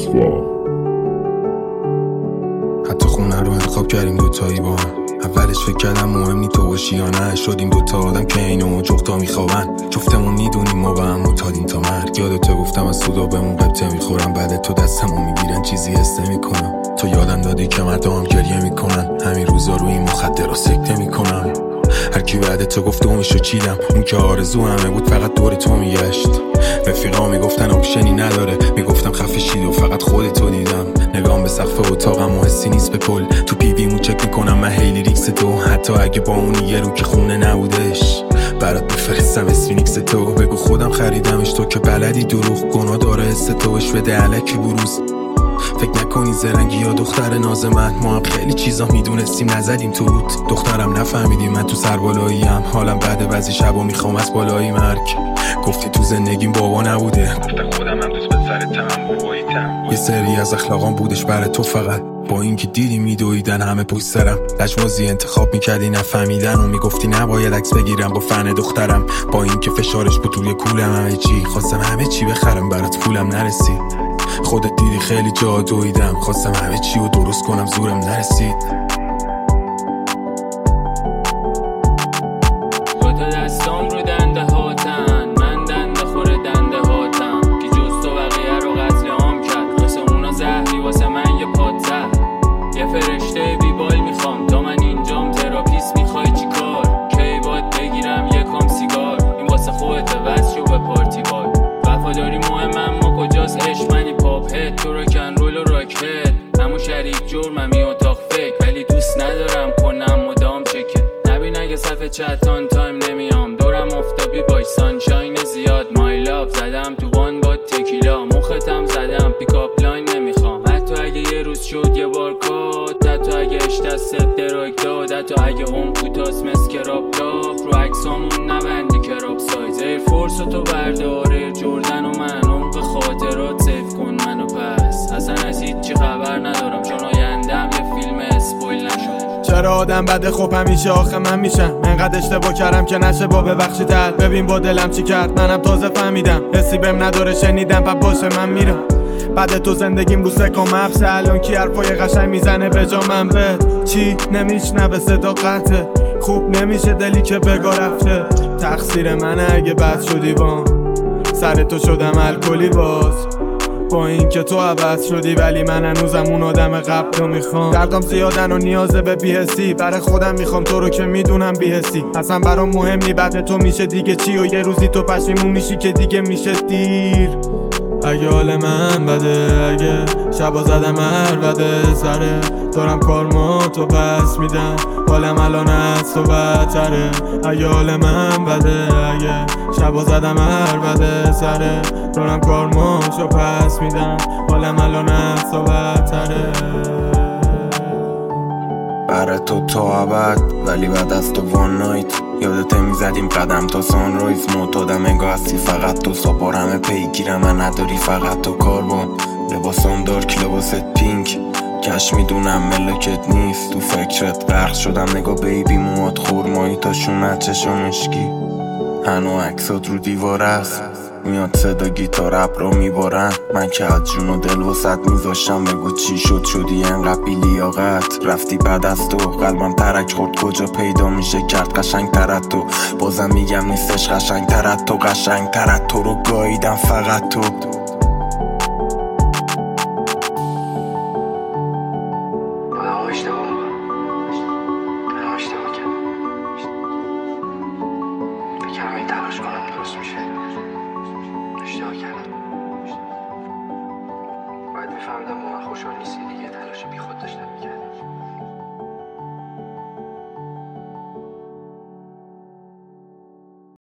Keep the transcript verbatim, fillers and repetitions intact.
مسوا. حتی خونه رو انتخاب کردیم دوتایی با هم. اولش فکر کردم مهم نی تو باشی یا نه، شدیم دوتا آدم که اینو جفتا میخوابن. جفتمون میدونیم ما با هم معتادیم تا مرگ. یادت گفتم از سودا بهمون قبطه میخورم، بعد تو دستمو میگیرن چیزی حس نمیکنم. تو یادم دادی که مردم هم گریه میکنن، همین روزا روی این مخدرها سکته میکنم. هر کی بعد تو گفت اونشو چیدم، اون که آرزو همه بود فقط دور تو میگشت. رفیقا میگفتن اپشنی نداره، میگفتم خفه شید و فقط خودتو دیدم. نگام به سقف اتاقم و حسی نیست به کل، تو پی ویمو چک میکنم من هیلی ریکس تو. حتی اگه با اون یه رو که خونه نبودش برات بفرستم اسفینیکس تو. بگو خودم خریدمش، تو که بلدی دروغ گناه داره حس توش بده علکی بروز. فکر نکنی زرنگی یا دختر ناز من، ما هم خیلی چیزا میدونستیم نزدیم تو بود. دخترم نفهمیدیم من تو سربالاییم، حالم بعد بعضی شبا میخوام از بالایی مرگ. گفتی تو زندگیم بابا نبوده، گفتم خودم هم دوست به سرتم باباییتم. یه سری از اخلاقام بودش برای تو فقط، با اینکه دیدی میدویدن همه پشت سرم. لجبازی انتخاب میکردی نفهمیدن و میگفتی نباید عکس بگیرم با فن دخترم. با اینکه فشارش بود توی کولم همه چی، خواستم همه چی بخرم برات پولم نرسید. خودت دیدی خیلی جا دویدم، خواستم همه چی رو درست کنم زورم نرسید. دوتا دستام رو دنده هاتن، من دنده خوره دنده هاتم. که جز تو بقیه رو قتل عام کرد، قصه اونا زهری واسه من یه پادزه. یه فرشته بیبال میخوام تا من اینجام، تراپیست میخوای چی کار؟ کی باید بگیرم یکم سیگار؟ این واسه خودت بس شو به پارتی بای. وفاداری مهمم ما کجاست عشق؟ منی پاپ هد تو راکن رول و راک هد. همون شریک جرمم ای اتاق فکر، ولی دوست ندارم کنم مدام چکه. نبین اگه صفحه چت آن تایم نمیام، دورم افتابی باش سانشاین زیاد. مای لاف زدم تو وان با تکیلا، مختم زدم پیکاپ لاین نمیخوام. حتی اگه یه روز شد یه بار کات، حتی اگه اشتست دراگ داد، حتی اگه هم کوتاس مس کراب داف. رو عکسامون نبندی کراب سایز، ایر فورس تو برداره جردن و من. عمق خاطرات سیف کن منو پس، اصلا از هیچ چی خبر ندارم چون آیندم یه فیلم اسپویل نشد. چرا آدم بده خب همیشه آخه من میشم؟ انقدر اشتباه کردم که نشه با ببخشی تر. ببین با دلم چی کرد منم تازه فهمیدم، حسی بهم نداره شنیدم پا باشه من میرم. بعد تو زندگیم رو سکم مبسه، الان کی حرفای قشنگ میزنه به جا من؟ به چی نمیشنوه صدا قطعه، خوب نمیشه دلی که بگا رفته. تقصیر منه اگه بد شدی بام، سر تو شدم الکلی باز. با این که تو عوض شدی ولی من هنوزم اون آدم قبل رو میخوام. دردم زیادن و نیازه به بی‌حسی، برای خودم میخوام تو رو که میدونم بی‌حسی. اصلا برام مهم نی بعد تو میشه دیگه چی، و یه روزی تو پشیمون میشی که دیگه میشه دیر. اگه حال من بده، اگه شبا زدم هر بده سره، دارم کارما تو پس میدم، حالم الان از تو بدتره. اگه حال من بده، اگه شبا زدم هر بده سره، دارم کارما تو پس میدم، حالم الان از تو بدتره. برای تو تا ابد ولی بعد از تو وان نایت. یادت میزدیم قدم تا سانرایز، معتادم انگاه هستی فقط تو. سابار همه پیگیرم من نداری فقط تو کاربون. لباسام دارک لباست پینک، کش میدونم ملکت نیست. تو فکرت غرق شدم نگاه بیبی موات خورمایی تا شونت چشم مشکی. هنو عکسات رو دیوار است، میاد صدا گیتار رپ رو میبارن. من که از جون و دل وسط میذاشتم، بگو چی شد شدی انقدر بی لیاقت. رفتی بعد از تو قلبم ترک خورد، کجا پیدا میشه کرد قشنگ ترت تو. بازم میگم نیستش قشنگ ترت تو، قشنگ ترت تو رو گاییدم فقط تو. تلاش کنم درست میشه، اشتباه کردم. باید میفهمیدم با من خوشحال نیستی دیگه، تلاش بی خود داشتم میکردم.